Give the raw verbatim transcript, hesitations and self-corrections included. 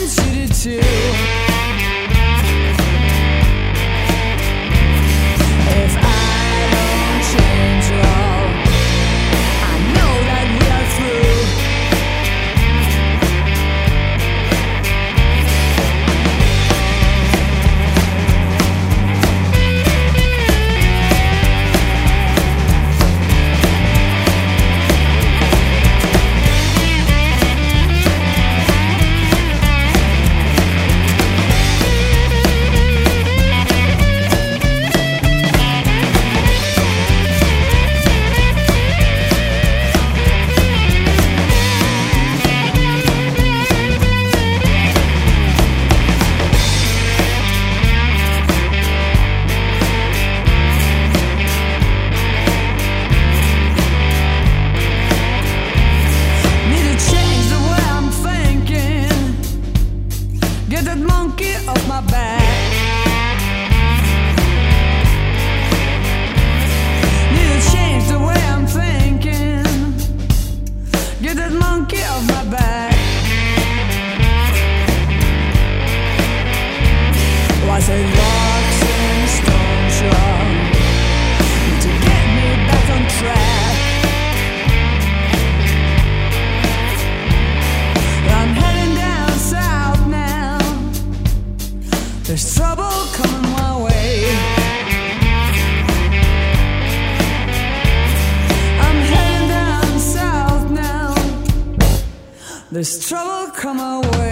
wish you did too. If I don't change at all, I know that we are through. Get that monkey off my back. Need to change the way I'm thinking. Get that monkey off my back. Was it rocks and stones wrong to get me back on track? I'm heading down south now. There's trouble coming my way. I'm heading down south now. There's trouble coming my way.